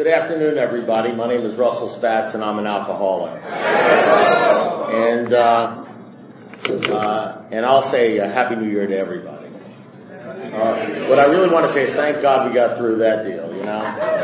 Good afternoon, everybody. My name is Russell Spatz, and I'm an alcoholic. And I'll say Happy New Year to everybody. What I really want to say is thank God we got through that deal, you know.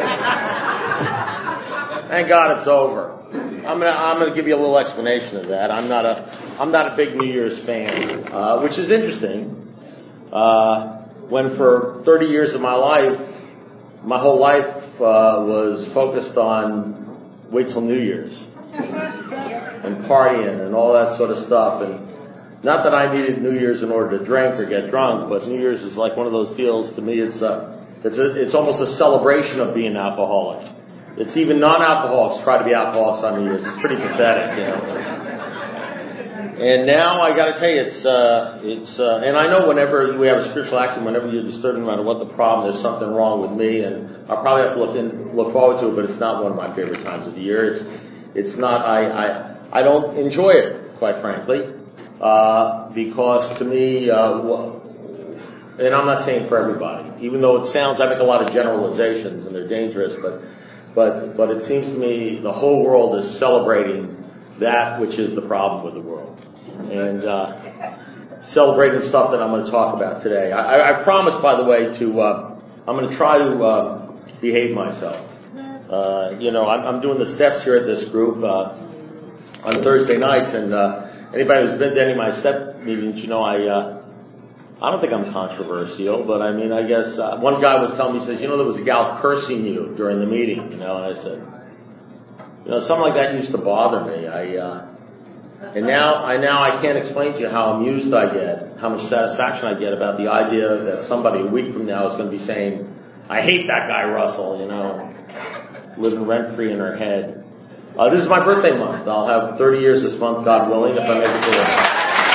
Thank God it's over. I'm gonna give you a little explanation of that. I'm not a big New Year's fan, which is interesting. When for 30 years of my life, my whole life was focused on wait till New Year's and partying and all that sort of stuff. And not that I needed New Year's in order to drink or get drunk, but New Year's is like one of those deals. To me, it's almost a celebration of being alcoholic. It's even non-alcoholics try to be alcoholics on New Year's. It's pretty pathetic, you know. And now I got to tell you, and I know whenever we have a spiritual accident, whenever you're disturbed, no matter what the problem, there's something wrong with me, and I'll probably have to look forward to it. But it's not one of my favorite times of the year. It's not. I don't enjoy it, quite frankly, because to me, and I'm not saying for everybody, even though it sounds, I make a lot of generalizations and they're dangerous, but it seems to me the whole world is celebrating that which is the problem with the world. And celebrating stuff that I'm going to talk about today. I promise, by the way, I'm going to try to behave myself. I'm doing the steps here at this group on Thursday nights, and anybody who's been to any of my step meetings, you know, I don't think I'm controversial, but I mean, I guess one guy was telling me, he says, there was a gal cursing you during the meeting, and I said, something like that used to bother me. And now I can't explain to you how amused I get, how much satisfaction I get about the idea that somebody a week from now is going to be saying, I hate that guy Russell, living rent-free in her head. This is my birthday month. I'll have 30 years this month, God willing, if I make it to it.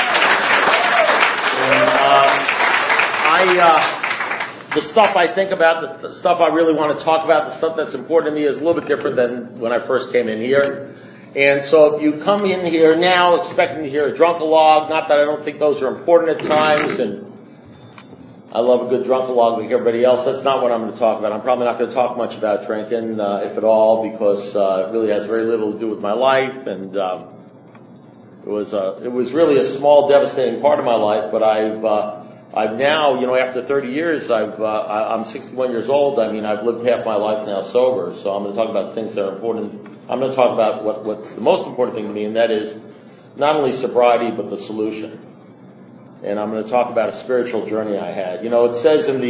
The stuff I think about, the stuff I really want to talk about, the stuff that's important to me is a little bit different than when I first came in here. And so if you come in here now expecting to hear a drunkalog, not that I don't think those are important at times, and I love a good drunkalog like everybody else, that's not what I'm going to talk about. I'm probably not going to talk much about drinking, if at all, because it really has very little to do with my life, and it was really a small, devastating part of my life, but I've now, after 30 years, I'm 61 years old. I mean, I've lived half my life now sober, so I'm going to talk about things that are important. I'm going to talk about what's the most important thing to me, and that is not only sobriety, but the solution. And I'm going to talk about a spiritual journey I had. It says in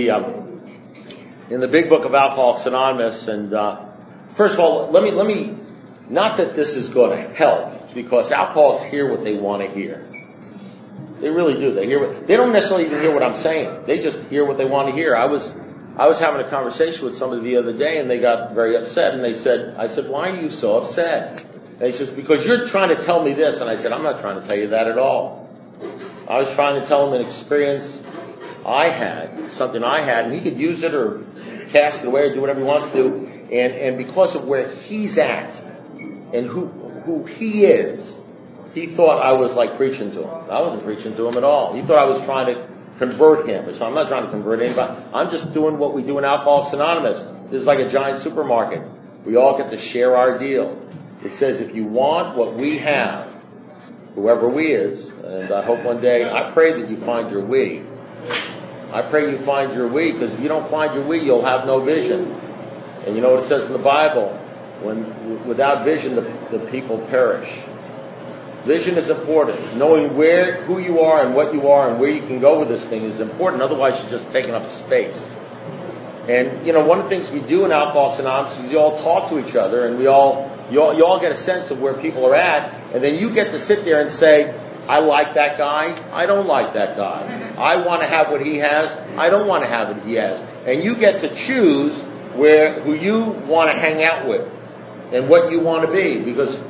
the big book of Alcoholics Anonymous, and first of all, let me, not that this is going to help, because alcoholics hear what they want to hear. They really do. They don't necessarily even hear what I'm saying. They just hear what they want to hear. I was having a conversation with somebody the other day, and they got very upset, and I said, why are you so upset? And he says, because you're trying to tell me this. And I said, I'm not trying to tell you that at all. I was trying to tell him an experience I had, something I had, and he could use it or cast it away or do whatever he wants to do. And because of where he's at and who he is, he thought I was like preaching to him. I wasn't preaching to him at all. He thought I was trying to convert him. So I'm not trying to convert anybody. I'm just doing what we do in Alcoholics Anonymous. This is like a giant supermarket. We all get to share our deal. It says if you want what we have, whoever we is, and I hope one day, I pray that you find your we. I pray you find your we, because if you don't find your we, you'll have no vision. And you know what it says in the Bible? Without vision, the people perish. Vision is important. Knowing who you are and what you are and where you can go with this thing is important. Otherwise, you're just taking up space. And, one of the things we do in Alcoholics Anonymous is you all talk to each other, and you all get a sense of where people are at, and then you get to sit there and say, I like that guy. I don't like that guy. I want to have what he has. I don't want to have what he has. And you get to choose who you want to hang out with and what you want to be, because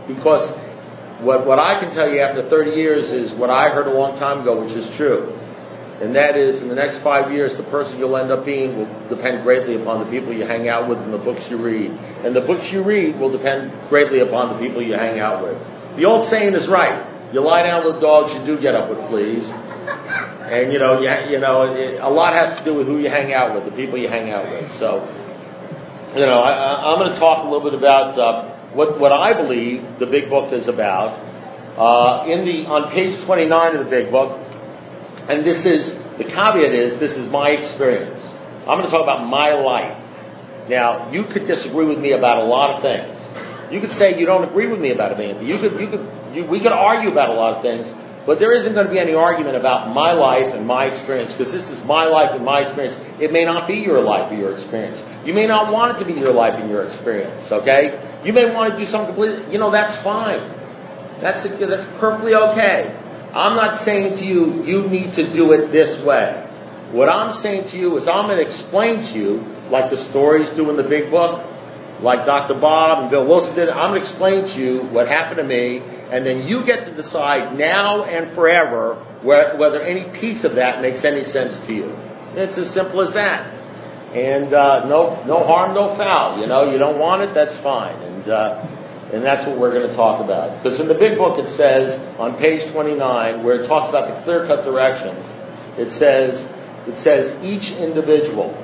what I can tell you after 30 years is what I heard a long time ago, which is true. And that is, in the next 5 years, the person you'll end up being will depend greatly upon the people you hang out with and the books you read. And the books you read will depend greatly upon the people you hang out with. The old saying is right. You lie down with dogs, you do get up with fleas. And, a lot has to do with who you hang out with, the people you hang out with. So, I'm going to talk a little bit about what I believe the Big Book is about. On page 29 of the Big Book, and the caveat is, this is my experience. I'm going to talk about my life. Now, you could disagree with me about a lot of things. You could say you don't agree with me about anything. We could argue about a lot of things, but there isn't going to be any argument about my life and my experience, because this is my life and my experience. It may not be your life or your experience. You may not want it to be your life and your experience, okay? You may want to do something completely, that's fine. That's perfectly okay. I'm not saying to you, you need to do it this way. What I'm saying to you is I'm going to explain to you, like the stories do in the Big Book, like Dr. Bob and Bill Wilson did. I'm going to explain to you what happened to me, and then you get to decide now and forever whether any piece of that makes any sense to you. It's as simple as that. And no harm, no foul. You don't want it, that's fine. And that's what we're going to talk about. Because in the Big Book it says, on page 29, where it talks about the clear-cut directions, it says each individual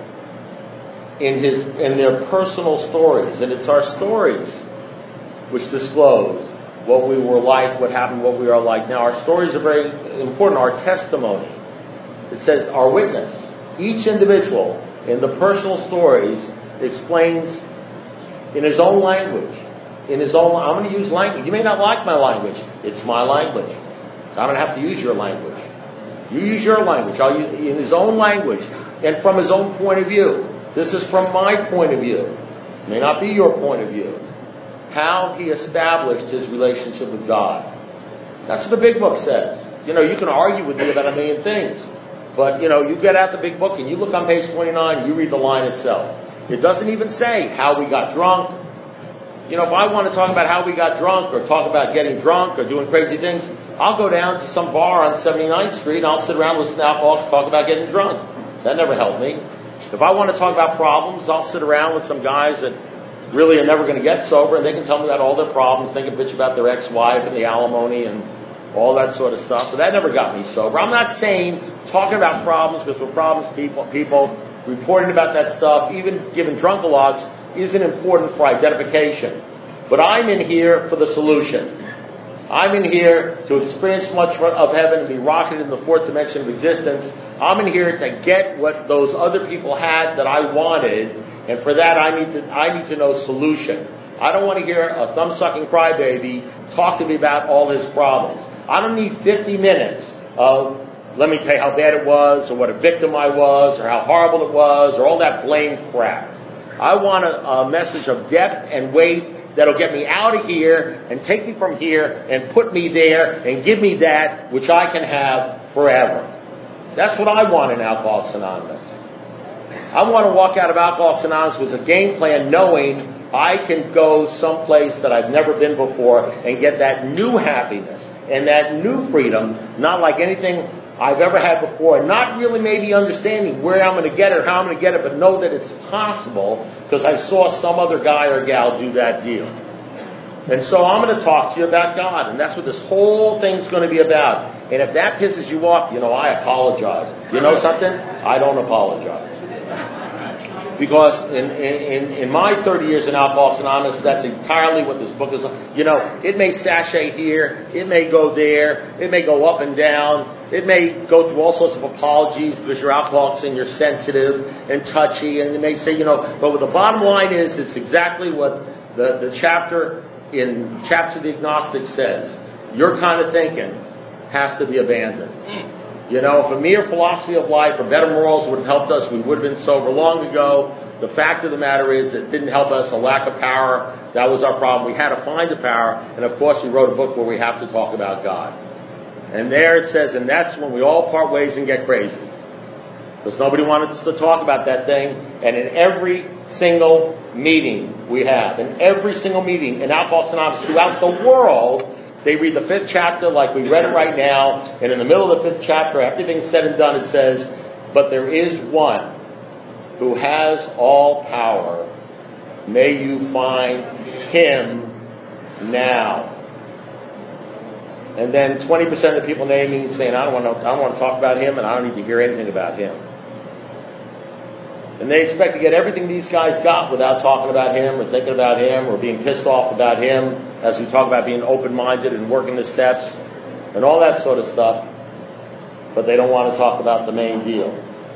in their personal stories, and it's our stories which disclose what we were like, what happened, what we are like now. Our stories are very important. Our testimony. It says our witness. Each individual in the personal stories explains in his own language. I'm going to use language. You may not like my language. It's my language. I don't have to use your language. You use your language. I'll use in his own language and from his own point of view. This is from my point of view. It may not be your point of view. How he established his relationship with God. That's what the Big Book says. You can argue with me about a million things. But, you get out the Big Book and you look on page 29, you read the line itself. It doesn't even say how we got drunk. If I want to talk about how we got drunk or talk about getting drunk or doing crazy things, I'll go down to some bar on 79th Street and I'll sit around and listen to alcoholics talk about getting drunk. That never helped me. If I want to talk about problems, I'll sit around with some guys that really are never going to get sober, and they can tell me about all their problems. They can bitch about their ex-wife and the alimony and all that sort of stuff. But that never got me sober. I'm not saying talking about problems, because we're problems people reporting about that stuff, even giving drunkalogs, isn't important for identification. But I'm in here for the solution. I'm in here to experience much of heaven and be rocketed in the fourth dimension of existence. I'm in here to get what those other people had that I wanted, and for that I need to know solution. I don't want to hear a thumb-sucking crybaby talk to me about all his problems. I don't need 50 minutes of, let me tell you how bad it was, or what a victim I was, or how horrible it was, or all that blame crap. I want a message of depth and weight that'll get me out of here and take me from here and put me there and give me that which I can have forever. That's what I want in Alcoholics Anonymous. I want to walk out of Alcoholics Anonymous with a game plan, knowing I can go someplace that I've never been before and get that new happiness and that new freedom, not like anything I've ever had before, and not really maybe understanding where I'm going to get it, how I'm going to get it, but know that it's possible because I saw some other guy or gal do that deal. And so I'm going to talk to you about God, and that's what this whole thing's going to be about. And if that pisses you off, I apologize. You know something? I don't apologize. Because in my 30 years in Alcoholics Anonymous, that's entirely what this book is. It may sashay here, it may go there, it may go up and down, it may go through all sorts of apologies because you're alcoholics and you're sensitive and touchy, and it may say, but what the bottom line is, it's exactly what the chapter in Chapter the Agnostic says. Your kind of thinking has to be abandoned. If a mere philosophy of life or better morals would have helped us, we would have been sober long ago. The fact of the matter is it didn't help us. A lack of power, that was our problem. We had to find the power, and of course we wrote a book where we have to talk about God. And there it says, and that's when we all part ways and get crazy. Because nobody wanted us to talk about that thing. And in every single meeting we have, in every single meeting in Alcoholics Anonymous throughout the world, they read the 5th chapter like we read it right now, and in the middle of the 5th chapter, after everything's said and done, it says, but there is one who has all power. May you find him now. And then 20% of the people naming saying, I don't want to talk about him, and I don't need to hear anything about him. And they expect to get everything these guys got without talking about him or thinking about him or being pissed off about him, as we talk about being open-minded and working the steps and all that sort of stuff. But they don't want to talk about the main deal.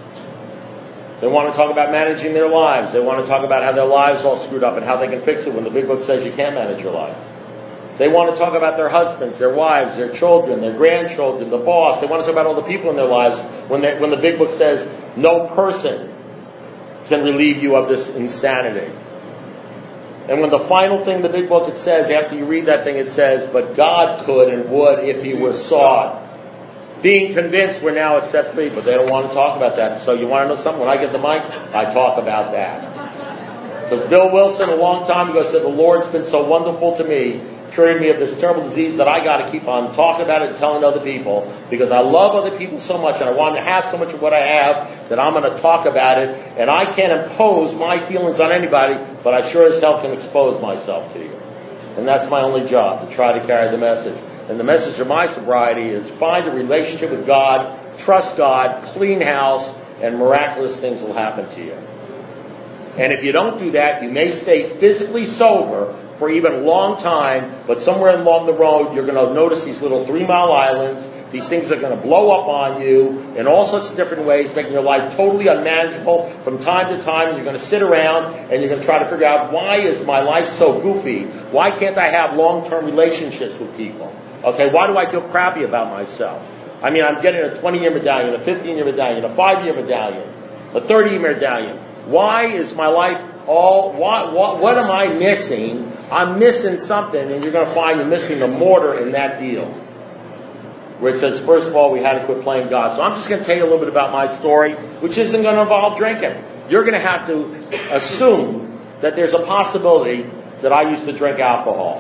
They want to talk about managing their lives. They want to talk about how their lives all screwed up and how they can fix it when the big book says you can't manage your life. They want to talk about their husbands, their wives, their children, their grandchildren, the boss. They want to talk about all the people in their lives when the big book says no person can relieve you of this insanity. And when the final thing the big book it says, after you read that thing, it says, but God could and would if he were sought. Being convinced, we're now at step 3, but they don't want to talk about that. So you want to know something? When I get the mic, I talk about that. Because Bill Wilson, a long time ago, said, the Lord's been so wonderful to me, curing me of this terrible disease, that I got to keep on talking about it and telling other people, because I love other people so much and I want to have so much of what I have that I'm going to talk about it. And I can't impose my feelings on anybody, but I sure as hell can expose myself to you. And that's my only job, to try to carry the message. And the message of my sobriety is find a relationship with God, trust God, clean house, and miraculous things will happen to you. And if you don't do that, you may stay physically sober for even a long time, but somewhere along the road, you're going to notice these little 3-mile islands. These things are going to blow up on you in all sorts of different ways, making your life totally unmanageable from time to time. And you're going to sit around and you're going to try to figure out, why is my life so goofy? Why can't I have long-term relationships with people? Okay, why do I feel crappy about myself? I mean, I'm getting a 20-year medallion, a 15-year medallion, a 5-year medallion, a 30-year medallion. Why is my life what am I missing? I'm missing something, and you're going to find you're missing the mortar in that deal. Where it says, first of all, we had to quit playing God. So I'm just going to tell you a little bit about my story, which isn't going to involve drinking. You're going to have to assume that there's a possibility that I used to drink alcohol.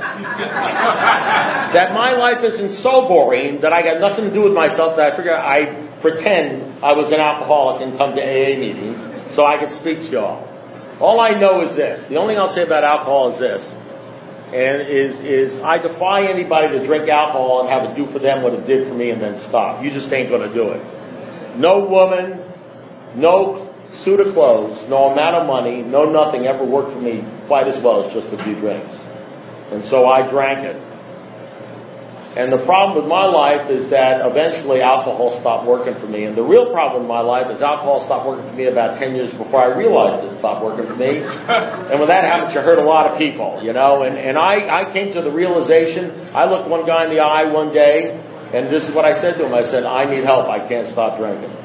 That my life isn't so boring that I got nothing to do with myself that I figure I pretend I was an alcoholic and come to AA meetings so I could speak to y'all. All I know is this. The only thing I'll say about alcohol is this. And is I defy anybody to drink alcohol and have it do for them what it did for me and then stop. You just ain't going to do it. No woman, no suit of clothes, no amount of money, no nothing ever worked for me quite as well as just a few drinks. And so I drank it. And the problem with my life is that eventually alcohol stopped working for me. And the real problem with my life is alcohol stopped working for me about 10 years before I realized it stopped working for me. And when that happens, you hurt a lot of people, you know. And I came to the realization, I looked one guy in the eye one day, and this is what I said to him. I said, I need help. I can't stop drinking.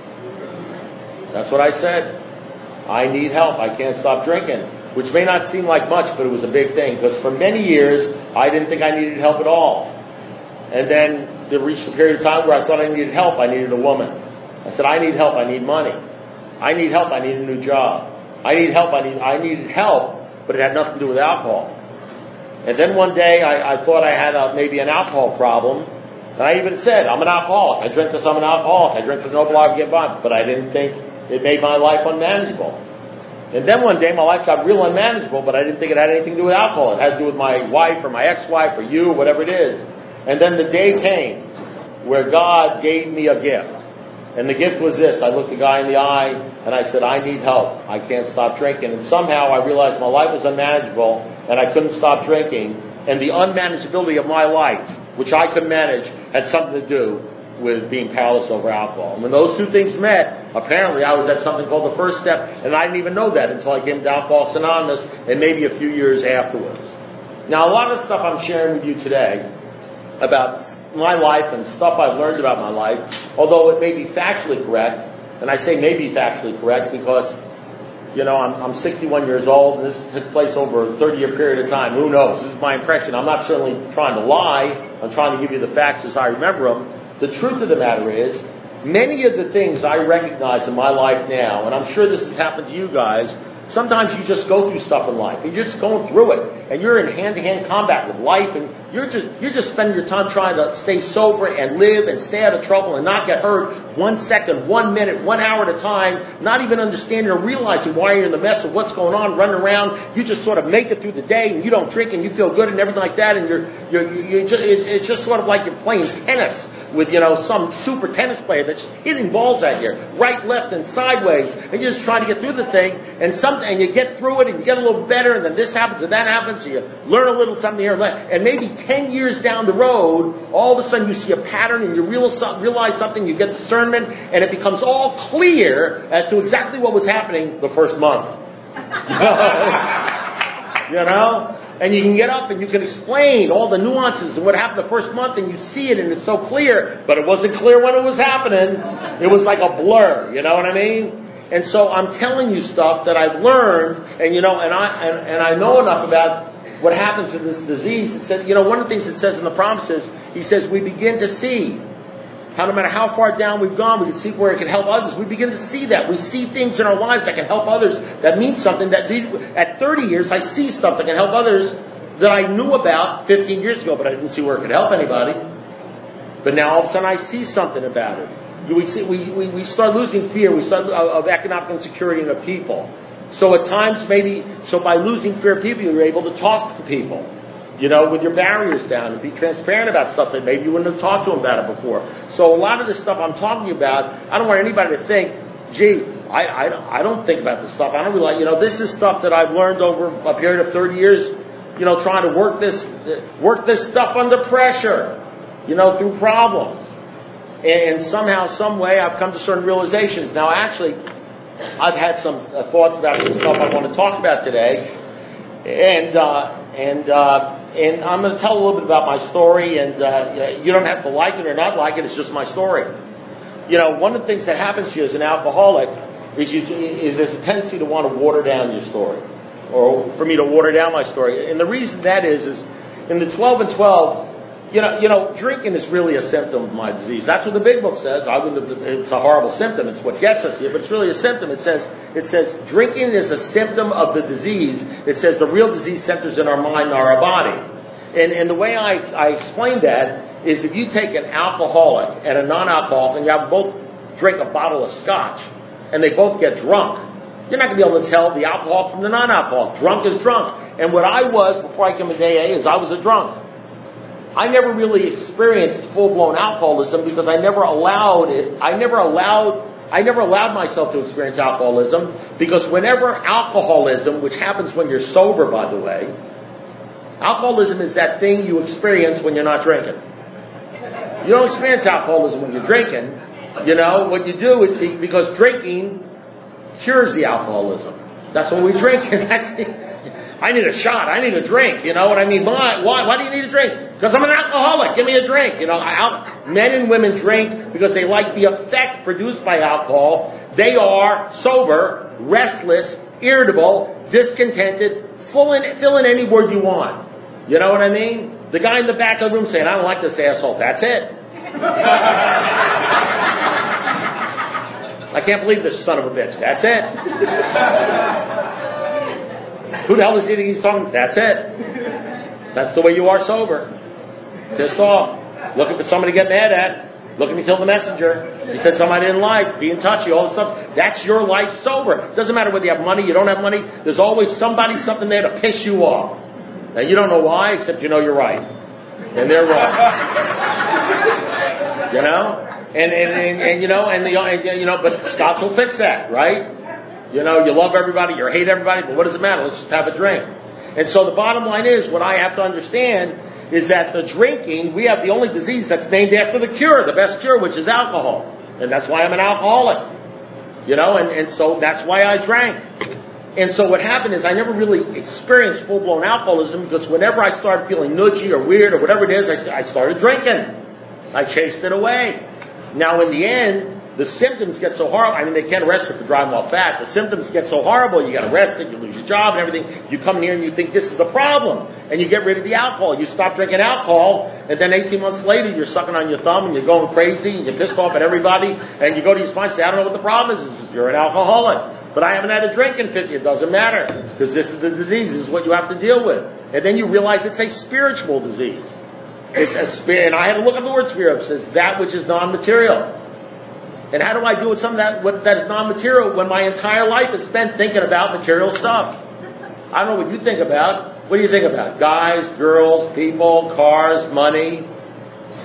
That's what I said. I need help. I can't stop drinking. Which may not seem like much, but it was a big thing. Because for many years, I didn't think I needed help at all. And then there reached a period of time where I thought I needed help. I needed a woman. I said, I need help. I need money. I need help. I need a new job. I need help. I needed help, but it had nothing to do with alcohol. And then one day I thought I had maybe an alcohol problem. And I even said, I'm an alcoholic. I drink because I'm an alcoholic. I drink for no blood to get by. But I didn't think it made my life unmanageable. And then one day my life got real unmanageable, but I didn't think it had anything to do with alcohol. It had to do with my wife or my ex-wife or you, whatever it is. And then the day came where God gave me a gift. And the gift was this. I looked the guy in the eye and I said, I need help. I can't stop drinking. And somehow I realized my life was unmanageable and I couldn't stop drinking. And the unmanageability of my life, which I could manage, had something to do with being powerless over alcohol. And when those two things met, apparently I was at something called the first step, and I didn't even know that until I came to Alcoholics Anonymous and maybe a few years afterwards. Now, a lot of the stuff I'm sharing with you today about my life and stuff I've learned about my life, although it may be factually correct, and I say may be factually correct because, you know, I'm 61 years old, and this took place over a 30-year period of time. Who knows? This is my impression. I'm not certainly trying to lie. I'm trying to give you the facts as I remember them. The truth of the matter is, many of the things I recognize in my life now, and I'm sure this has happened to you guys, sometimes you just go through stuff in life, and you're just going through it, and you're in hand-to-hand combat with life, and you're just spending your time trying to stay sober and live and stay out of trouble and not get hurt 1 second, 1 minute, 1 hour at a time, not even understanding or realizing why you're in the mess of what's going on, running around. You just sort of make it through the day, and you don't drink, and you feel good and everything like that, and it's just sort of like you're playing tennis with some super tennis player that's just hitting balls at you, right, left, and sideways, and you're just trying to get through the thing, and you get through it, and you get a little better, and then this happens and that happens, and you learn a little something here, and maybe 10 years down the road, all of a sudden you see a pattern, and you realize something, you get discernment, and it becomes all clear as to exactly what was happening the first month. And you can get up and you can explain all the nuances of what happened the first month, and you see it and it's so clear, but it wasn't clear when it was happening. It was like a blur, you know what I mean? And so I'm telling you stuff that I've learned, and I know enough about what happens in this disease. It said, one of the things it says in the promises, he says we begin to see how no matter how far down we've gone, we can see where it can help others. We begin to see that. We see things in our lives that can help others, that mean something. That at 30 years, I see stuff that can help others that I knew about 15 years ago, but I didn't see where it could help anybody. But now all of a sudden I see something about it. We start losing fear. We start of economic insecurity in the people. So at times so by losing fear of people, you're able to talk to people. With your barriers down, and be transparent about stuff that maybe you wouldn't have talked to them about it before. So a lot of this stuff I'm talking about, I don't want anybody to think, gee, I don't think about this stuff. I don't realize, this is stuff that I've learned over a period of 30 years, trying to work this stuff under pressure, through problems. And somehow, some way, I've come to certain realizations. Now, actually, I've had some thoughts about some stuff I want to talk about today. And I'm going to tell a little bit about my story, and you don't have to like it or not like it. It's just my story. One of the things that happens to you as an alcoholic is there's a tendency to want to water down your story, or for me to water down my story. And the reason that is in the 12 and 12, drinking is really a symptom of my disease. That's what the big book says. It's a horrible symptom. It's what gets us here, but it's really a symptom. It says drinking is a symptom of the disease. It says the real disease centers in our mind and our body. And the way I explain that is if you take an alcoholic and a non-alcoholic and you have both drink a bottle of scotch and they both get drunk, you're not going to be able to tell the alcohol from the non-alcoholic. Drunk is drunk. And what I was before I came to AA is I was a drunk. I never really experienced full-blown alcoholism because I never allowed it. I never allowed myself to experience alcoholism, because whenever alcoholism, which happens when you're sober, by the way, alcoholism is that thing you experience when you're not drinking. You don't experience alcoholism when you're drinking. What you do is, because drinking cures the alcoholism. That's what we drink. I need a shot. I need a drink. You know what I mean? Why do you need a drink? Because I'm an alcoholic. Give me a drink. Men and women drink because they like the effect produced by alcohol. They are sober, restless, irritable, discontented. Fill in any word you want. You know what I mean? The guy in the back of the room saying, I don't like this asshole. That's it. I can't believe this son of a bitch. That's it. Who the hell does he think he's talking? That's it. That's the way you are sober. Pissed off. Looking for somebody to get mad at. Looking to kill the messenger. He said somebody I didn't like. Being touchy. All this stuff. That's your life sober. It doesn't matter whether you have money, you don't have money. There's always something there to piss you off. And you don't know why, except you know you're right. And they're wrong. But Scotch will fix that, right? You love everybody, you hate everybody, but what does it matter? Let's just have a drink. And so the bottom line is, what I have to understand is that the drinking, we have the only disease that's named after the cure, the best cure, which is alcohol. And that's why I'm an alcoholic. And so that's why I drank. And so what happened is I never really experienced full-blown alcoholism, because whenever I started feeling nudgy or weird or whatever it is, I started drinking. I chased it away. Now in the end, the symptoms get so horrible. I mean, they can't arrest you for driving while fat. The symptoms get so horrible, you get arrested, you lose your job and everything. You come here and you think this is the problem. And you get rid of the alcohol. You stop drinking alcohol, and then 18 months later, you're sucking on your thumb and you're going crazy and you're pissed off at everybody. And you go to your spine and say, I don't know what the problem is. You're an alcoholic. But I haven't had a drink in 50. It doesn't matter. Because this is the disease. This is what you have to deal with. And then you realize it's a spiritual disease. It's a spirit. And I had to look up the word spirit. It says that which is non-material. And how do I deal with something that is non-material when my entire life is spent thinking about material stuff? I don't know what you think about. What do you think about? Guys, girls, people, cars, money.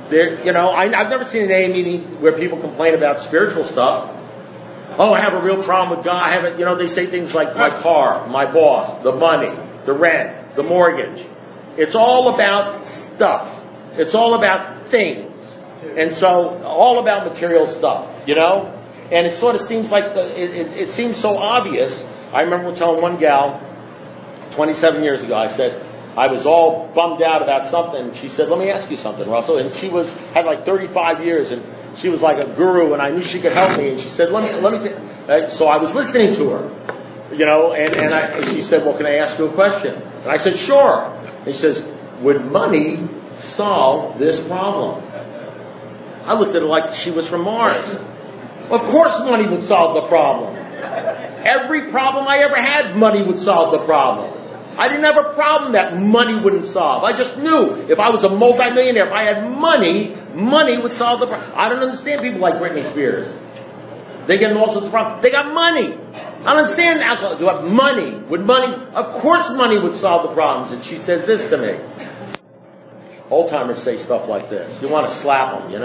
I've never seen an AA meeting where people complain about spiritual stuff. Oh, I have a real problem with God. I haven't, they say things like my car, my boss, the money, the rent, the mortgage. It's all about stuff. It's all about things. And so, all about material stuff, And it sort of seems like, it seems so obvious. I remember telling one gal, 27 years ago, I said, I was all bummed out about something. And she said, let me ask you something, Russell. And she had like 35 years, and she was like a guru, and I knew she could help me. And she said, let me. So I was listening to her, and she said, well, can I ask you a question? And I said, sure. And she says, would money solve this problem? I looked at her like she was from Mars. Of course money would solve the problem. Every problem I ever had, money would solve the problem. I didn't have a problem that money wouldn't solve. I just knew if I was a multimillionaire, if I had money would solve the problem. I don't understand people like Britney Spears. They get in all sorts of problems. They got money. I don't understand alcohol. Do you have money? Of course money would solve the problems. And she says this to me. Old timers say stuff like this. You want to slap them,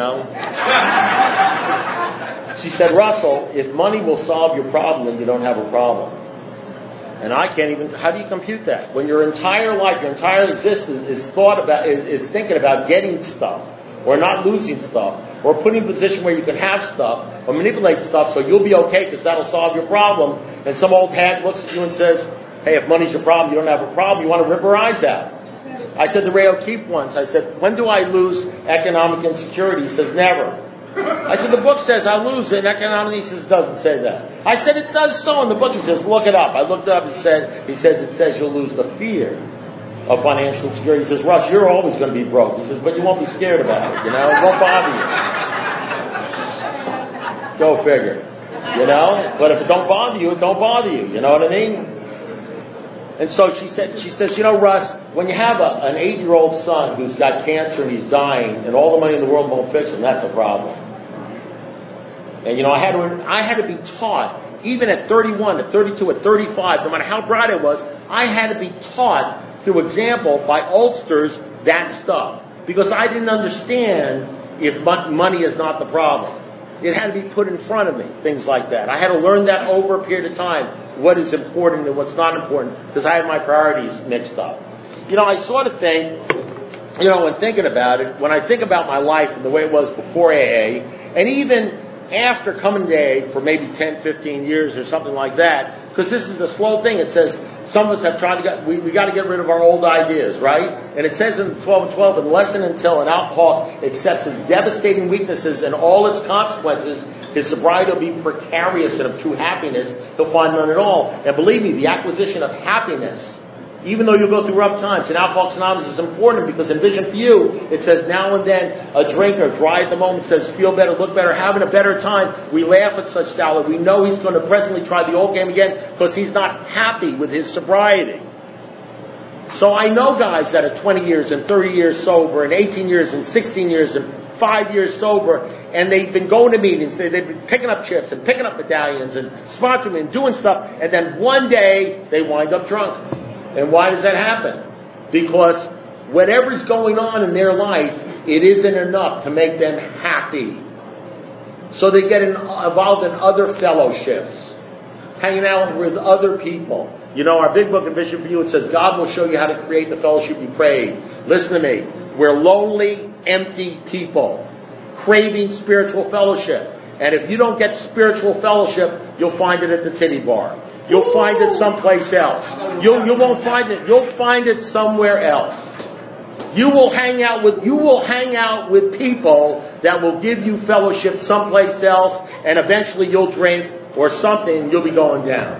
She said, Russell, if money will solve your problem, then you don't have a problem. And I can't even, how do you compute that? When your entire life, your entire existence is thinking about getting stuff, or not losing stuff, or putting in a position where you can have stuff, or manipulate stuff so you'll be okay because that'll solve your problem, and some old hag looks at you and says, hey, if money's your problem, you don't have a problem, you want to rip her eyes out. I said to Ray O'Keefe once, I said, when do I lose economic insecurity? He says, never. I said, the book says I lose it, and economics, he says, doesn't say that. I said, it does so in the book. He says, look it up. I looked it up, it says you'll lose the fear of financial insecurity. He says, Russ, you're always going to be broke. He says, but you won't be scared about it, It won't bother you. Go figure. But if it don't bother you, it don't bother you. You know what I mean? And so she says, Russ, when you have an 8-year-old son who's got cancer and he's dying and all the money in the world won't fix him, that's a problem. And I had to be taught, even at 31, at 32, at 35, no matter how bright I was, I had to be taught through example by oldsters that stuff. Because I didn't understand if money is not the problem. It had to be put in front of me, things like that. I had to learn that over a period of time, what is important and what's not important, because I had my priorities mixed up. I sort of think, when thinking about it, when I think about my life and the way it was before AA, and even after coming to AA for maybe 10, 15 years or something like that, because this is a slow thing. It says some of us have tried to we got to get rid of our old ideas, right? And it says in 12:12, unless and until an alcoholic accepts his devastating weaknesses and all its consequences, his sobriety will be precarious, and of true happiness he'll find none at all. And believe me, the acquisition of happiness, even though you'll go through rough times, in Alcoholics Anonymous is important because in Vision for You, it says now and then a drinker, dry at the moment, says feel better, look better, having a better time. We laugh at such salad. We know he's going to presently try the old game again because he's not happy with his sobriety. So I know guys that are 20 years and 30 years sober and 18 years and 16 years and 5 years sober, and they've been going to meetings, they've been picking up chips and picking up medallions and sponsoring and doing stuff, and then one day they wind up drunk. And why does that happen? Because whatever's going on in their life, it isn't enough to make them happy. So they get involved in other fellowships, hanging out with other people. Our big book in Vision for You, it says, God will show you how to create the fellowship you prayed. Listen to me. We're lonely, empty people, craving spiritual fellowship. And if you don't get spiritual fellowship, you'll find it at the titty bar. You'll find it someplace else. You won't find it. You'll find it somewhere else. You will hang out with people that will give you fellowship someplace else, and eventually you'll drink or something, and you'll be going down.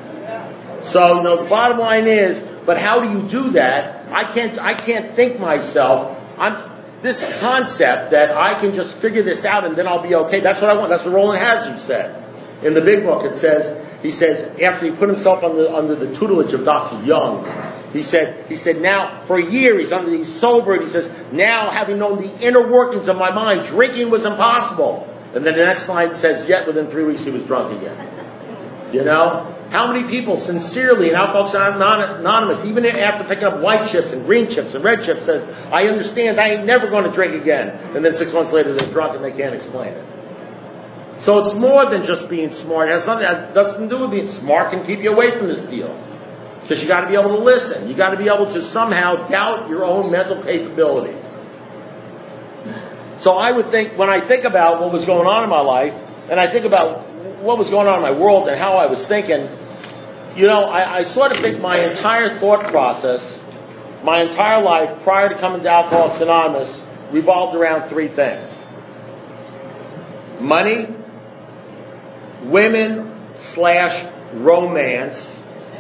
So, the bottom line is, but how do you do that? I can't think myself. This concept that I can just figure this out and then I'll be okay. That's what I want. That's what Roland Hazard said. In the big book, he says, after he put himself under the tutelage of Dr. Young, he said, now, for a year, he's sober, and he says, now, having known the inner workings of my mind, drinking was impossible. And then the next line says, yet within 3 weeks he was drunk again. How many people sincerely in Alcoholics Anonymous, even after picking up white chips and green chips and red chips, says, I understand, I ain't never going to drink again. And then 6 months later they're drunk and they can't explain it. So it's more than just being smart. It has nothing to do with being smart. Can keep you away from this deal. Because you got to be able to listen. You got to be able to somehow doubt your own mental capabilities. So I would think, when I think about what was going on in my life, and I think about what was going on in my world and how I was thinking, I sort of think my entire thought process, my entire life prior to coming to Alcoholics Anonymous revolved around 3 things. Money, women/romance,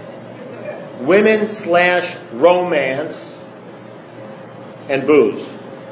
women/romance, and booze.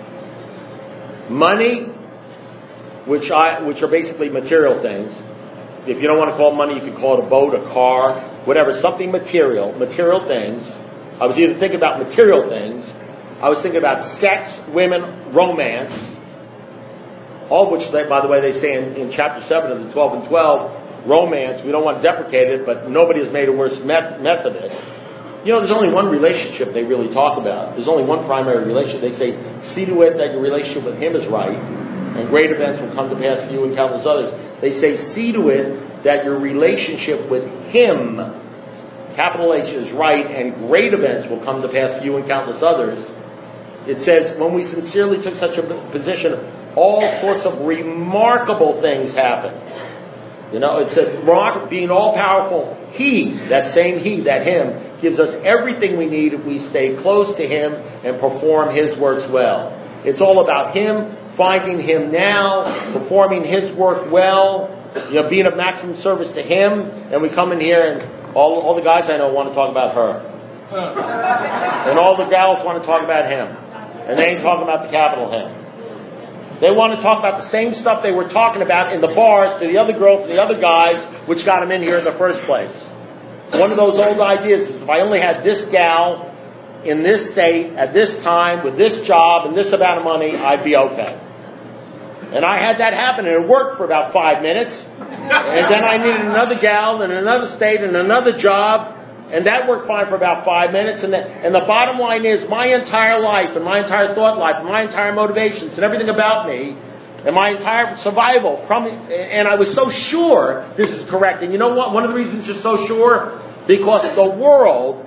Money, which are basically material things. If you don't want to call it money, you could call it a boat, a car, whatever, something material things. I was either thinking about material things, I was thinking about sex, women, romance, all of which, by the way, they say in chapter 7 of the 12 and 12, romance, we don't want to deprecate it, but nobody has made a worse mess of it. There's only one relationship they really talk about. There's only one primary relationship. They say, see to it that your relationship with him is right, and great events will come to pass for you and countless others. They say, see to it that your relationship with him, capital H, is right, and great events will come to pass for you and countless others. It says, when we sincerely took such a position, all sorts of remarkable things happen. It said, being all-powerful, He, that same He, that Him, gives us everything we need if we stay close to Him and perform His works well. It's all about Him, finding Him now, performing His work well, being of maximum service to Him, and we come in here and all the guys I know want to talk about her. And all the gals want to talk about him. And they ain't talking about the capital Him. They want to talk about the same stuff they were talking about in the bars to the other girls and the other guys, which got them in here in the first place. One of those old ideas is, if I only had this gal in this state, at this time, with this job and this amount of money, I'd be okay. And I had that happen, and it worked for about 5 minutes. And then I needed another gal in another state and another job, and that worked fine for about 5 minutes. And the bottom line is, my entire life and my entire thought life and my entire motivations and everything about me and my entire survival, and I was so sure this is correct. And you know what? One of the reasons you're so sure? Because the world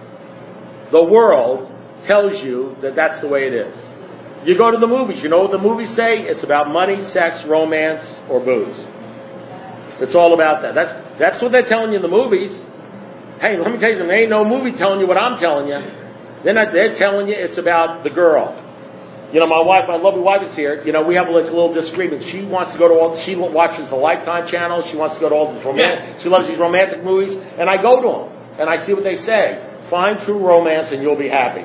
tells you that that's the way it is. You go to the movies. You know what the movies say? It's about money, sex, romance, or booze. It's all about that. That's what they're telling you in the movies. Hey, let me tell you something. There ain't no movie telling you what I'm telling you. They're telling you it's about the girl. My wife, my lovely wife is here. We have like a little disagreement. She wants to go to she watches the Lifetime channel. She wants to go to all these she loves these romantic movies. And I go to them. And I see what they say. Find true romance and you'll be happy.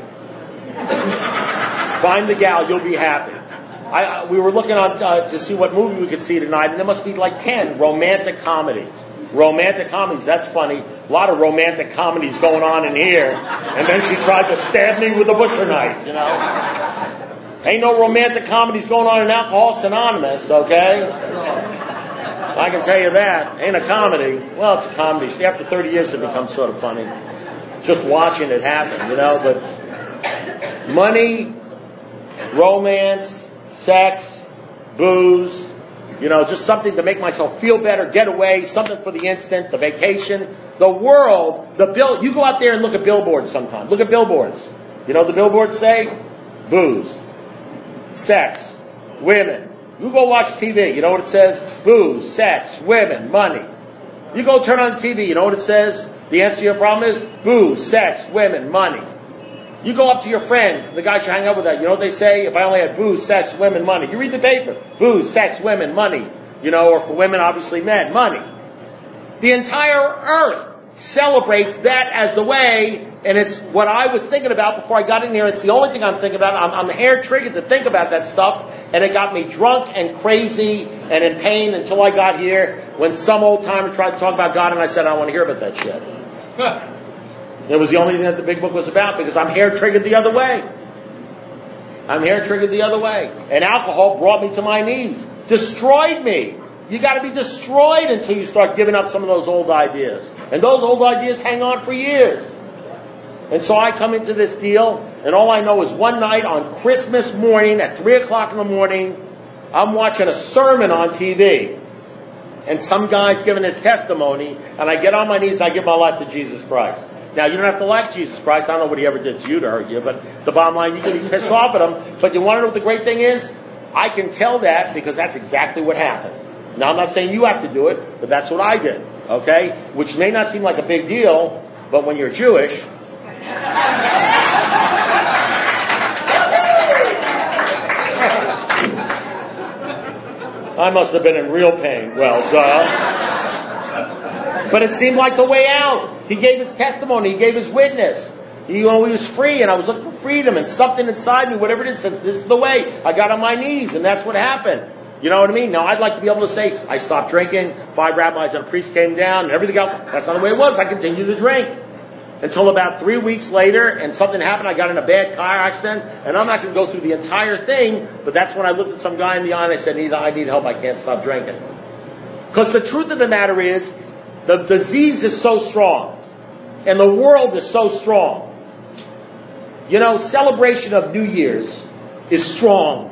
Find the gal, you'll be happy. We were looking on to see what movie we could see tonight, and there must be like 10 romantic comedies. Romantic comedies, that's funny. A lot of romantic comedies going on in here. And then she tried to stab me with a butcher knife, Ain't no romantic comedies going on in Alcoholics Anonymous, okay? I can tell you that. Ain't a comedy. Well, it's a comedy. See, after 30 years it becomes sort of funny. Just watching it happen, But money, romance, sex, booze, just something to make myself feel better, get away, something for the instant, the vacation, the world, you go out there and look at billboards sometimes. Look at billboards. You know what the billboards say? Booze, sex, women. You go watch TV. You know what it says? Booze, sex, women, money. You go turn on the TV. You know what it says? The answer to your problem is booze, sex, women, money. You go up to your friends, the guys you hang out with, you know what they say? If I only had booze, sex, women, money. You read the paper. Booze, sex, women, money. Or for women, obviously men, money. The entire earth celebrates that as the way, and it's what I was thinking about before I got in here. It's the only thing I'm thinking about. I'm hair-triggered to think about that stuff, and it got me drunk and crazy and in pain until I got here when some old-timer tried to talk about God, and I said, I don't want to hear about that shit. It was the only thing that the big book was about, because I'm hair-triggered the other way. I'm hair-triggered the other way. And alcohol brought me to my knees. Destroyed me. You got to be destroyed until you start giving up some of those old ideas. And those old ideas hang on for years. And so I come into this deal, and all I know is one night on Christmas morning at 3 o'clock in the morning, I'm watching a sermon on TV. And some guy's giving his testimony, and I get on my knees and I give my life to Jesus Christ. Now, you don't have to like Jesus Christ. I don't know what he ever did to you to hurt you, but the bottom line, you can be pissed off at him. But you want to know what the great thing is? I can tell that because that's exactly what happened. Now, I'm not saying you have to do it, but that's what I did. Okay? Which may not seem like a big deal, but when you're Jewish... I must have been in real pain. Well, duh. But it seemed like the way out. He gave his testimony. He gave his witness. He was free, and I was looking for freedom, and something inside me, whatever it is, says, this is the way. I got on my knees, and that's what happened. You know what I mean? Now, I'd like to be able to say, I stopped drinking, 5 rabbis and a priest came down, and everything else. That's not the way it was. I continued to drink. Until about 3 weeks later, and something happened. I got in a bad car accident, and I'm not going to go through the entire thing, but that's when I looked at some guy in the eye and I said, I need help. I can't stop drinking. Because the truth of the matter is, the disease is so strong, and the world is so strong. You know, celebration of New Year's is strong.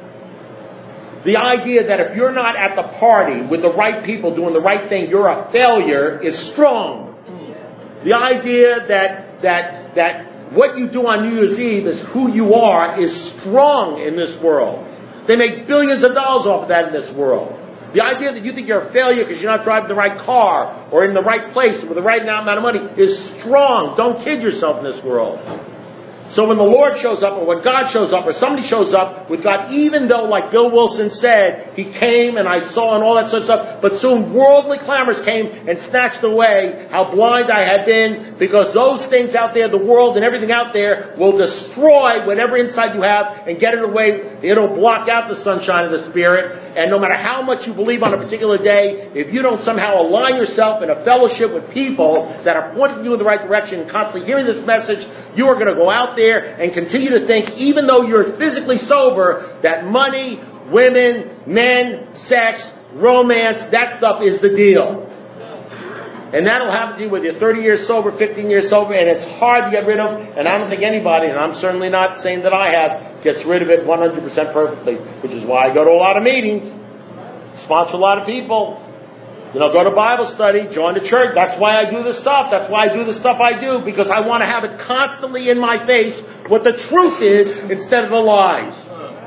The idea that if you're not at the party with the right people doing the right thing, you're a failure is strong. The idea that what you do on New Year's Eve is who you are is strong in this world. They make billions of dollars off of that in this world. The idea that you think you're a failure because you're not driving the right car or in the right place with the right amount of money is strong. Don't kid yourself in this world. So when the Lord shows up, or when God shows up, or somebody shows up with God, even though, like Bill Wilson said, he came and I saw and all that sort of stuff, but soon worldly clamors came and snatched away how blind I had been, because those things out there, the world and everything out there, will destroy whatever insight you have and get it away. It'll block out the sunshine of the Spirit. And no matter how much you believe on a particular day, if you don't somehow align yourself in a fellowship with people that are pointing you in the right direction and constantly hearing this message, you are going to go out there and continue to think, even though you're physically sober, that money, women, men, sex, romance, that stuff is the deal. And that'll happen to you whether you're 30 years sober, 15 years sober, and it's hard to get rid of. And I don't think anybody, and I'm certainly not saying that I have, gets rid of it 100% perfectly, which is why I go to a lot of meetings, sponsor a lot of people, go to Bible study, join the church. That's why I do this stuff. That's why I do the stuff I do, because I want to have it constantly in my face what the truth is instead of the lies.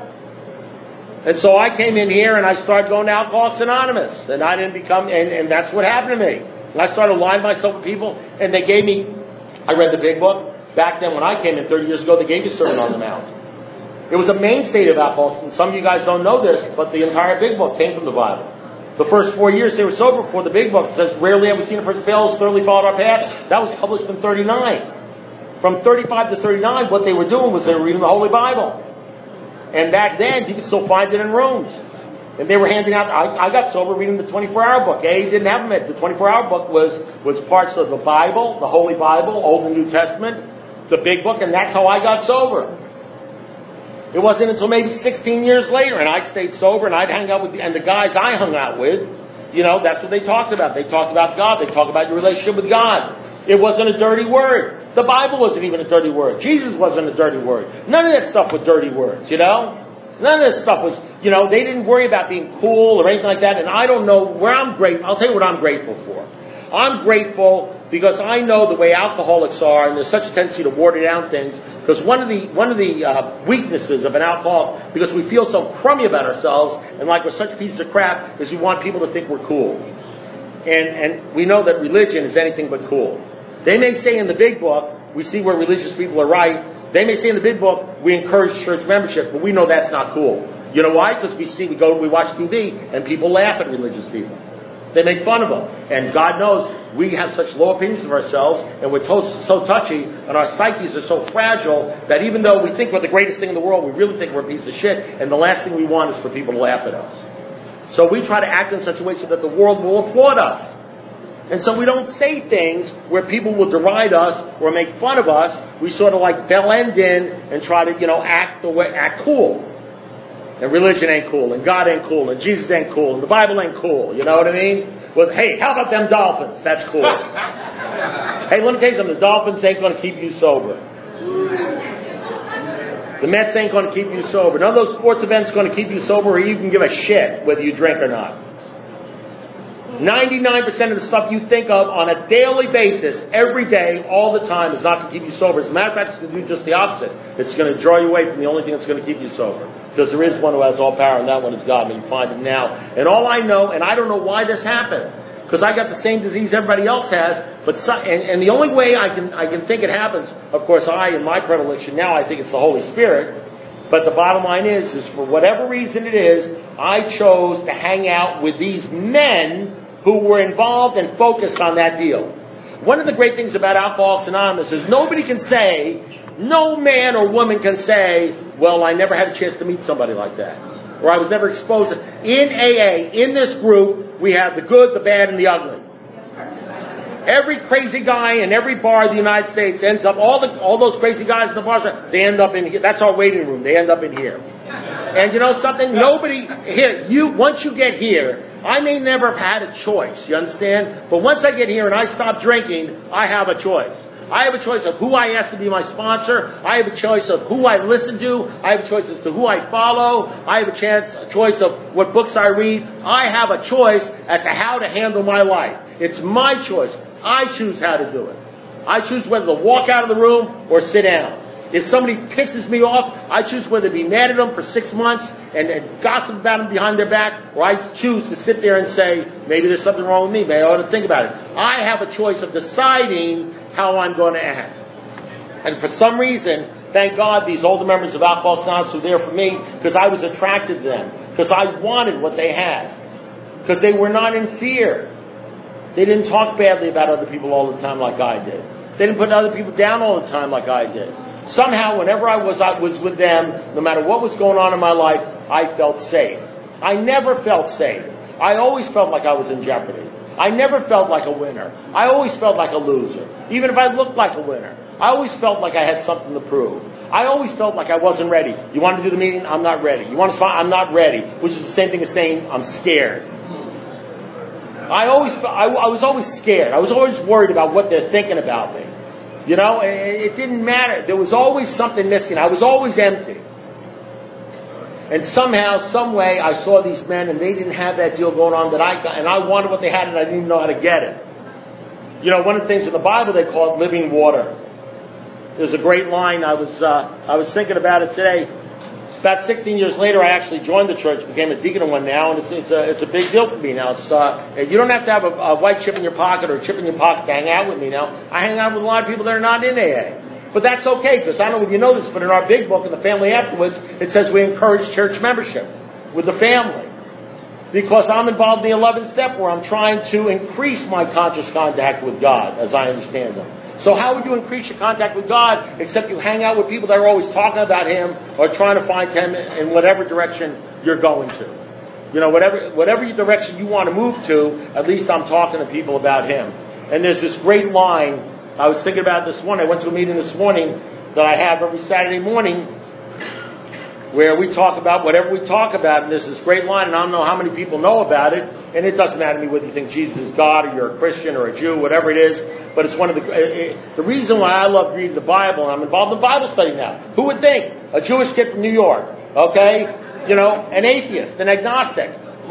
And so I came in here and I started going to Alcoholics Anonymous, and I didn't become, and that's what happened to me. And I started aligning myself with people, and they gave me, I read the big book. Back then when I came in 30 years ago, they gave you Sermon on the Mount. It was a mainstay of Alcoholics, and some of you guys don't know this, but the entire big book came from the Bible. The first 4 years they were sober before the big book. It says, rarely have we seen a person fail who's thoroughly followed our path. That was published in 39. From 35 to 39, what they were doing was they were reading the Holy Bible. And back then, you could still find it in rooms. And they were handing out, I got sober reading the 24-hour book. They didn't have them yet. The 24-hour book was parts of the Bible, the Holy Bible, Old and New Testament, the big book, and that's how I got sober. It wasn't until maybe 16 years later, and I'd stayed sober, and I'd hang out with, and the guys I hung out with, that's what they talked about. They talked about God. They talked about your relationship with God. It wasn't a dirty word. The Bible wasn't even a dirty word. Jesus wasn't a dirty word. None of that stuff was dirty words, None of this stuff was, they didn't worry about being cool or anything like that, and I don't know where I'm grateful. I'll tell you what I'm grateful for. I'm grateful because I know the way alcoholics are, and there's such a tendency to water down things. Because one of the weaknesses of an alcoholic, because we feel so crummy about ourselves and like we're such pieces of crap, is we want people to think we're cool. And we know that religion is anything but cool. They may say in the big book, we see where religious people are right. They may say in the big book, we encourage church membership, but we know that's not cool. You know why? Because we watch TV and people laugh at religious people. They make fun of them. And God knows we have such low opinions of ourselves, and we're so touchy, and our psyches are so fragile that even though we think we're the greatest thing in the world, we really think we're a piece of shit, and the last thing we want is for people to laugh at us. So we try to act in such a way so that the world will applaud us. And so we don't say things where people will deride us or make fun of us. We sort of like bell end in and try to, act cool. And religion ain't cool, and God ain't cool, and Jesus ain't cool, and the Bible ain't cool. You know what I mean? Well, hey, how about them Dolphins? That's cool. Hey, let me tell you something. The Dolphins ain't going to keep you sober. The Mets ain't going to keep you sober. None of those sports events going to keep you sober, or you can give a shit whether you drink or not. 99% of the stuff you think of on a daily basis, every day, all the time, is not going to keep you sober. As a matter of fact, it's going to do just the opposite. It's going to draw you away from the only thing that's going to keep you sober. Because there is one who has all power, and that one is God, and you find him now. And all I know, and I don't know why this happened, because I got the same disease everybody else has, and the only way I can think it happens, of course, in my predilection now, I think it's the Holy Spirit. But the bottom line is for whatever reason it is, I chose to hang out with these men who were involved and focused on that deal. One of the great things about Alcoholics Anonymous is nobody can say, no man or woman can say, well, I never had a chance to meet somebody like that. Or I was never exposed to. In AA, in this group, we have the good, the bad, and the ugly. Every crazy guy in every bar in the United States ends up, all those crazy guys in the bars, they end up in here. That's our waiting room. They end up in here. And you know something? Once you get here, I may never have had a choice, you understand? But once I get here and I stop drinking, I have a choice. I have a choice of who I ask to be my sponsor. I have a choice of who I listen to. I have a choice as to who I follow. I have a choice of what books I read. I have a choice as to how to handle my life. It's my choice. I choose how to do it. I choose whether to walk out of the room or sit down. If somebody pisses me off, I choose whether to be mad at them for 6 months and gossip about them behind their back, or I choose to sit there and say, maybe there's something wrong with me, maybe I ought to think about it. I have a choice of deciding how I'm going to act. And for some reason, thank God, these older members of Alcoholics Anonymous were there for me, because I was attracted to them, because I wanted what they had, because they were not in fear. They didn't talk badly about other people all the time like I did. They didn't put other people down all the time like I did. Somehow, whenever I was with them, no matter what was going on in my life, I felt safe. I never felt safe. I always felt like I was in jeopardy. I never felt like a winner. I always felt like a loser. Even if I looked like a winner. I always felt like I had something to prove. I always felt like I wasn't ready. You want to do the meeting? I'm not ready. You want to spot? I'm not ready. Which is the same thing as saying I'm scared. I was always scared. I was always worried about what they're thinking about me. You know, it didn't matter. There was always something missing. I was always empty. And somehow, some way, I saw these men and they didn't have that deal going on that I got. And I wanted what they had and I didn't even know how to get it. You know, one of the things in the Bible they call it living water. There's a great line. I was thinking about it today. About 16 years later, I actually joined the church, became a deacon in one now, and it's a big deal for me now. It's you don't have to have a white chip in your pocket or a chip in your pocket to hang out with me now. I hang out with a lot of people that are not in AA. But that's okay, because I don't know if you know this, but in our big book, in the Family Afterwards, it says we encourage church membership with the family. Because I'm involved in the 11th step where I'm trying to increase my conscious contact with God, as I understand them. So how would you increase your contact with God except you hang out with people that are always talking about Him or trying to find Him in whatever direction you're going to? You know, whatever direction you want to move to, at least I'm talking to people about Him. And there's this great line, I was thinking about this morning, I went to a meeting this morning that I have every Saturday morning where we talk about whatever we talk about, and there's this great line, and I don't know how many people know about it, and it doesn't matter to me whether you think Jesus is God or you're a Christian or a Jew, whatever it is, but it's one of the reason why I love reading the Bible, and I'm involved in Bible study now. Who would think? A Jewish kid from New York, okay? You know, an atheist, an agnostic.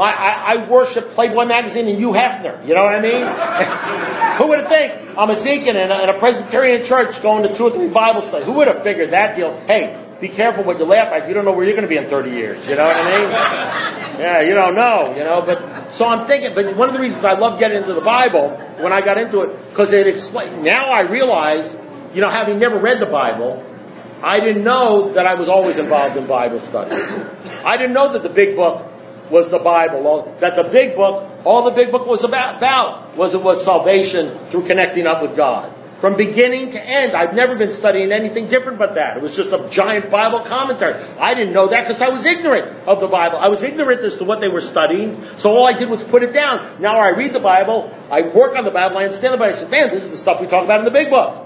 I worship Playboy magazine and Hugh Hefner, you know what I mean? Who would think? I'm a deacon in a Presbyterian church going to 2 or 3 Bible studies. Who would have figured that deal? Hey, be careful what you laugh at. You don't know where you're going to be in 30 years. You know what I mean? Yeah, you don't know, you know. But so I'm thinking, but one of the reasons I love getting into the Bible when I got into it, because it explains, now I realize, you know, having never read the Bible, I didn't know that I was always involved in Bible study. I didn't know that the big book was the Bible, that the big book, all the big book was about was salvation through connecting up with God. From beginning to end, I've never been studying anything different but that. It was just a giant Bible commentary. I didn't know that because I was ignorant of the Bible. I was ignorant as to what they were studying, so all I did was put it down. Now I read the Bible, I work on the Bible, I understand the Bible. I said, man, this is the stuff we talk about in the big book.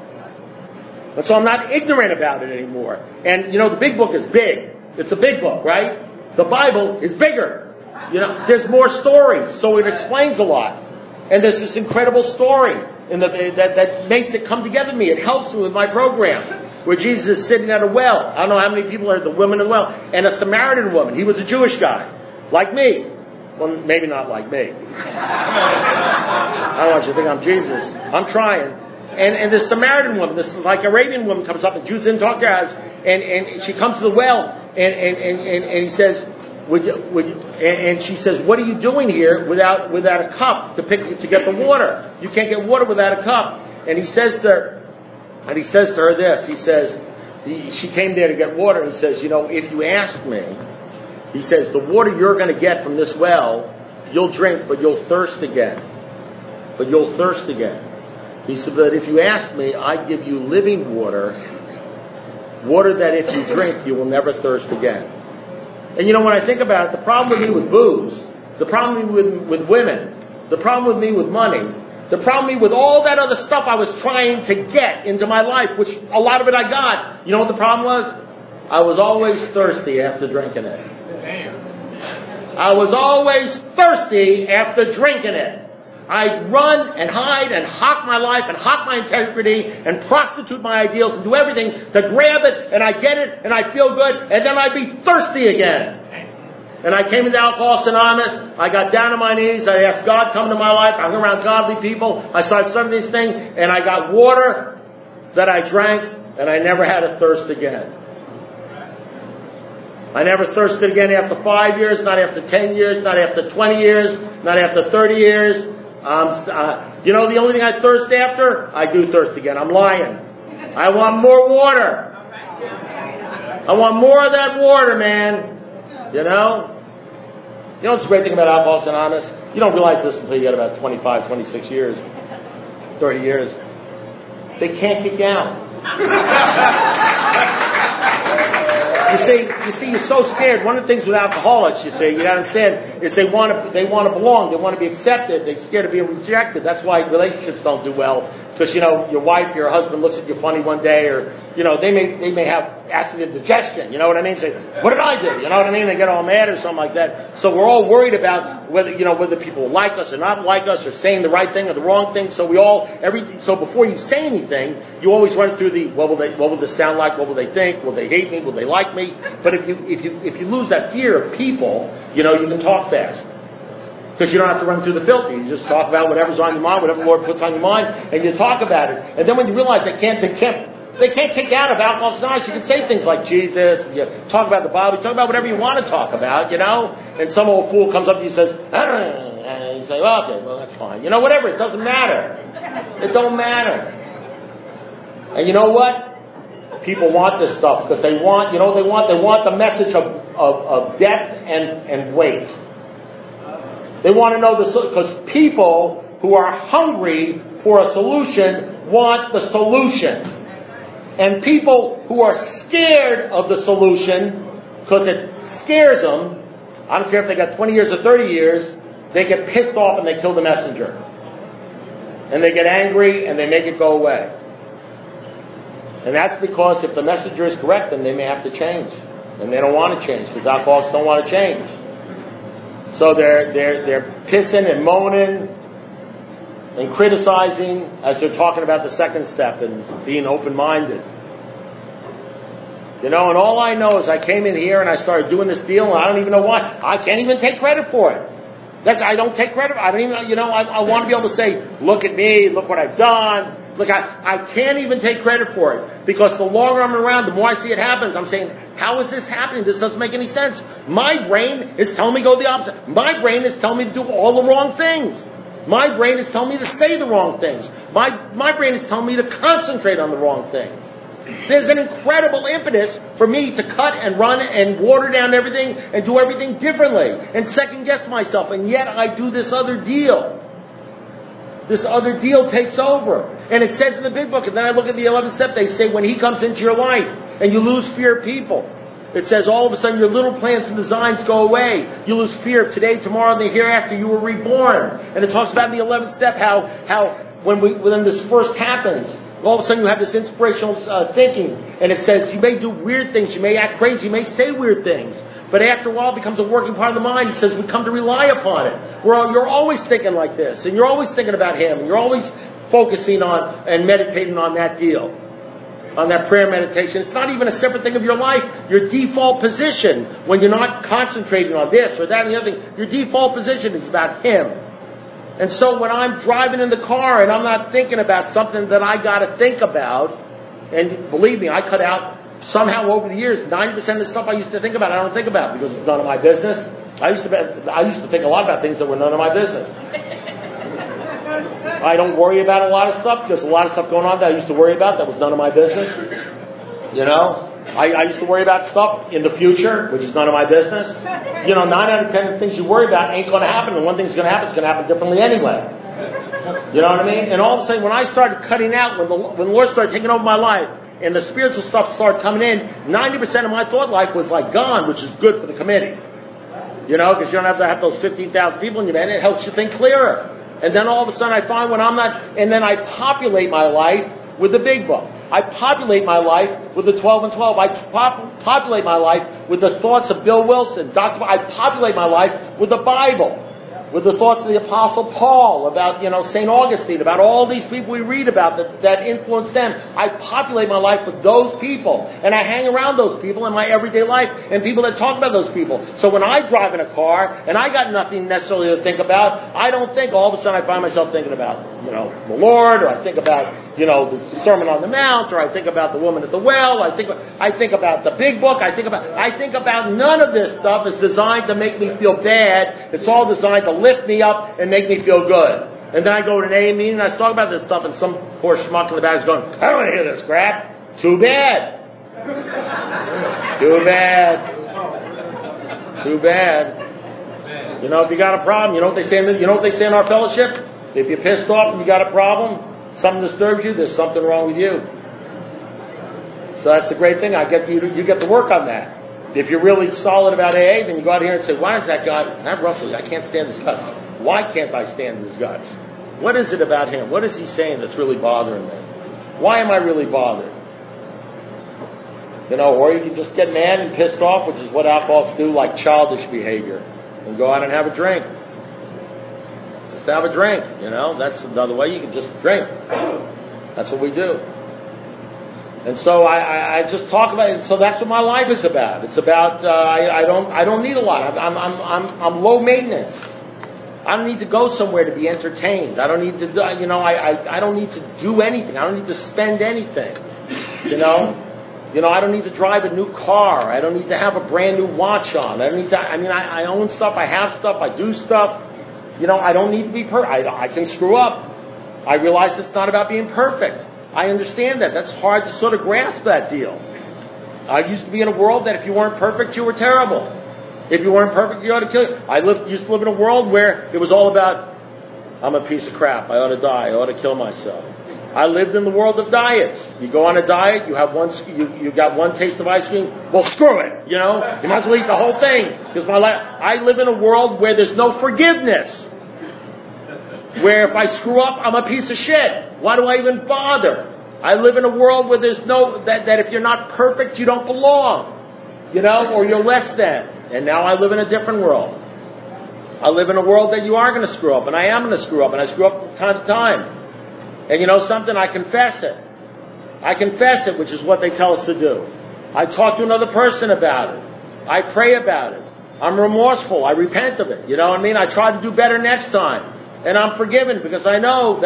And so I'm not ignorant about it anymore. And, you know, the big book is big. It's a big book, right? The Bible is bigger. There's more stories, so it explains a lot. And there's this incredible story that makes it come together to me. It helps me with my program, where Jesus is sitting at a well. I don't know how many people are at the woman at the well. And a Samaritan woman. He was a Jewish guy, like me. Well, maybe not like me. I don't want you to think I'm Jesus. I'm trying. And this Samaritan woman, this like Arabian woman, comes up, and Jews didn't talk to her, and she comes to the well, and he says, and she says, "What are you doing here without a cup to get the water? You can't get water without a cup." And he says to her this. He says, she came there to get water, and he says, if you ask me, he says, the water you're going to get from this well, you'll drink, but you'll thirst again. He said, but if you ask me, I give you living water that if you drink, you will never thirst again. And when I think about it, the problem with me with booze, the problem with women, the problem with me with money, the problem with me with all that other stuff I was trying to get into my life, which a lot of it I got. You know what the problem was? I was always thirsty after drinking it. I was always thirsty after drinking it. I'd run and hide and hawk my life and hawk my integrity and prostitute my ideals and do everything to grab it, and I get it and I feel good, and then I'd be thirsty again. And I came into Alcoholics Anonymous. I got down on my knees. I asked God to come into my life. I hung around godly people. I started studying these things, and I got water that I drank, and I never had a thirst again. I never thirsted again after 5 years, not after 10 years, not after 20 years, not after 30 years. The only thing I thirst after, I do thirst again. I'm lying. I want more water. I want more of that water, man. What's the great thing about Alcoholics Anonymous? You don't realize this until you get about 25, 26 years, 30 years. They can't kick you out. You see, you're so scared. One of the things with alcoholics, you gotta understand, is they want to belong. They want to be accepted. They're scared of being rejected. That's why relationships don't do well. Because, your wife, your husband looks at you funny one day, or, they may have acid indigestion. You know what I mean? Say, what did I do? You know what I mean? They get all mad or something like that. So we're all worried about whether people will like us or not like us, or saying the right thing or the wrong thing. So so before you say anything, you always run through what will this sound like? What will they think? Will they hate me? Will they like me? But if you lose that fear of people, you can talk fast. Because you don't have to run through the filter. You just talk about whatever's on your mind, whatever the Lord puts on your mind, and you talk about it. And then when you realize they can't kick you out of Alcoholics Anonymous, you can say things like Jesus, and you talk about the Bible, you talk about whatever you want to talk about, and some old fool comes up to you and says, and you say, well, okay, well, that's fine. Whatever, it doesn't matter. It don't matter. And you know what? People want this stuff because they want the message of depth and weight. They want to know because people who are hungry for a solution want the solution. And people who are scared of the solution because it scares them, I don't care if they got 20 years or 30 years, they get pissed off and they kill the messenger. And they get angry and they make it go away. And that's because if the messenger is correct, then they may have to change. And they don't want to change because alcoholics don't want to change. So they're pissing and moaning and criticizing as they're talking about the second step and being open-minded. And all I know is I came in here and I started doing this deal, and I don't even know why. I can't even take credit for it. I don't take credit. I don't even, I want to be able to say, look at me, look what I've done. Look, I can't even take credit for it, because the longer I'm around, the more I see it happens. I'm saying, how is this happening? This doesn't make any sense. My brain is telling me to go the opposite. My brain is telling me to do all the wrong things. My brain is telling me to say the wrong things. My brain is telling me to concentrate on the wrong things. There's an incredible impetus for me to cut and run and water down everything and do everything differently and second guess myself, and yet I do this other deal. This other deal takes over. And it says in the big book, and then I look at the 11th step, they say when he comes into your life and you lose fear of people, it says all of a sudden your little plans and designs go away. You lose fear of today, tomorrow, and the hereafter. You were reborn. And it talks about in the 11th step how when this first happens, all of a sudden you have this inspirational thinking. And it says you may do weird things, you may act crazy, you may say weird things. But after a while, it becomes a working part of the mind. It says we come to rely upon it. You're always thinking like this, and you're always thinking about Him, and you're always focusing on and meditating on that deal, on that prayer meditation. It's not even a separate thing of your life. Your default position, when you're not concentrating on this or that and the other thing, your default position is about Him. And so when I'm driving in the car and I'm not thinking about something that I got to think about, and believe me, I cut out somehow over the years 90% of the stuff I used to think about, I don't think about because it's none of my business. I used to think a lot about things that were none of my business. I don't worry about a lot of stuff. There's a lot of stuff going on that I used to worry about that was none of my business. You know, I used to worry about stuff in the future, which is none of my business. 9 out of 10 of the things you worry about ain't going to happen, and one thing's going to happen, it's going to happen differently anyway. You know what I mean? And all of a sudden, when I started cutting out, when the Lord started taking over my life, and the spiritual stuff started coming in, 90% of my thought life was like gone, which is good for the committee. Because you don't have to have those 15,000 people in your head. It helps you think clearer. And then all of a sudden I find when I'm not, and then I populate my life with the big book. I populate my life with the 12 and 12. I populate my life with the thoughts of Bill Wilson. I populate my life with the Bible. With the thoughts of the Apostle Paul, about, St. Augustine, about all these people we read about that influence them. I populate my life with those people. And I hang around those people in my everyday life and people that talk about those people. So when I drive in a car and I got nothing necessarily to think about, I don't think all of a sudden I find myself thinking about, the Lord, or I think about, the Sermon on the Mount, or I think about the woman at the well, I think about the big book, I think about none of this stuff is designed to make me feel bad. It's all designed to lift me up and make me feel good. And then I go to an AA meeting and I talk about this stuff and some poor schmuck in the back is going, I don't want to hear this crap. Too bad. Too bad. Too bad. If you got a problem, you know what they say in our fellowship? If you're pissed off and you got a problem, something disturbs you, there's something wrong with you. So that's the great thing. You get to work on that. If you're really solid about AA, then you go out here and say, why is that Russell, I can't stand his guts. Why can't I stand his guts? What is it about him? What is he saying that's really bothering me? Why am I really bothered? Or you can just get mad and pissed off, which is what alcoholics do, like childish behavior, and go out and have a drink. Just have a drink, That's another way. You can just drink. That's what we do. And so I just talk about it. So that's what my life is about. It's about I don't need a lot. I'm low maintenance. I don't need to go somewhere to be entertained. I don't need to I don't need to do anything. I don't need to spend anything. I don't need to drive a new car. I don't need to have a brand new watch on. I don't need to. I own stuff. I have stuff. I do stuff. I don't need to be perfect. I can screw up. I realize it's not about being perfect. I understand that. That's hard to sort of grasp that deal. I used to be in a world that if you weren't perfect, you were terrible. If you weren't perfect, you ought to kill you. I used to live in a world where it was all about, I'm a piece of crap. I ought to die. I ought to kill myself. I lived in the world of diets. You go on a diet, you have you got one taste of ice cream. Well, screw it. You might as well eat the whole thing. Because I live in a world where there's no forgiveness. Where if I screw up, I'm a piece of shit. Why do I even bother? I live in a world where there's that if you're not perfect, you don't belong. Or you're less than. And now I live in a different world. I live in a world that you are going to screw up, and I am going to screw up, and I screw up from time to time. And something? I confess it. I confess it, which is what they tell us to do. I talk to another person about it. I pray about it. I'm remorseful. I repent of it. I try to do better next time. And I'm forgiven because I know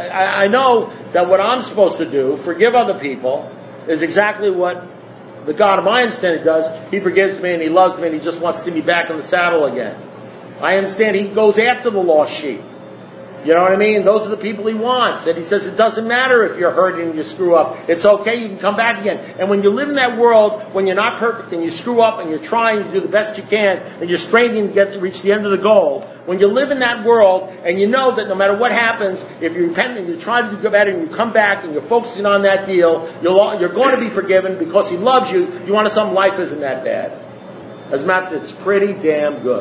that what I'm supposed to do, forgive other people, is exactly what the God of my understanding does. He forgives me and He loves me and He just wants to see me back in the saddle again. I understand He goes after the lost sheep. You know what I mean? Those are the people He wants. And He says it doesn't matter if you're hurting and you screw up. It's okay, you can come back again. And when you live in that world, when you're not perfect and you screw up and you're trying to do the best you can and you're straining to reach the end of the goal, when you live in that world and you know that no matter what happens, if you repent and you try to do better and you come back and you're focusing on that deal, you're going to be forgiven because He loves you. You want to some life isn't that bad. As a matter of fact, it's pretty damn good.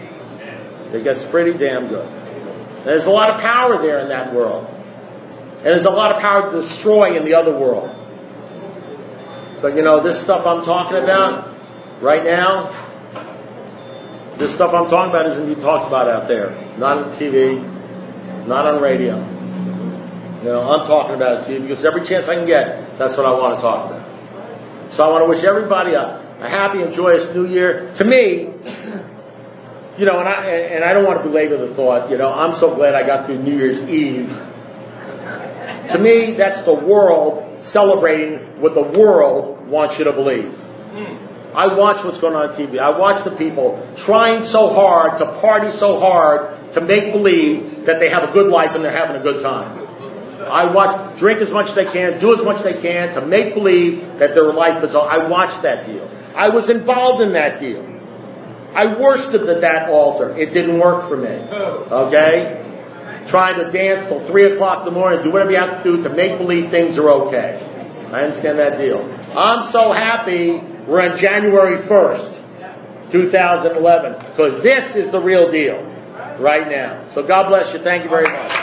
It gets pretty damn good. There's a lot of power there in that world. And there's a lot of power to destroy in the other world. But this stuff I'm talking about right now, This stuff I'm talking about isn't being talked about out there. Not on TV, not on radio. I'm talking about it to you because every chance I can get, that's what I want to talk about. So I want to wish everybody a happy and joyous New Year. To me, and I don't want to belabor the thought, I'm so glad I got through New Year's Eve. To me, that's the world celebrating what the world wants you to believe. I watch what's going on TV. I watch the people trying so hard to party so hard to make believe that they have a good life and they're having a good time. I watch, drink as much as they can, do as much as they can to make believe that their life is on. I watched that deal. I was involved in that deal. I worshipped at that altar. It didn't work for me. Okay? Trying to dance till 3 o'clock in the morning, do whatever you have to do to make believe things are okay. I understand that deal. I'm so happy we're on January 1st, 2011, because this is the real deal right now. So God bless you. Thank you very much.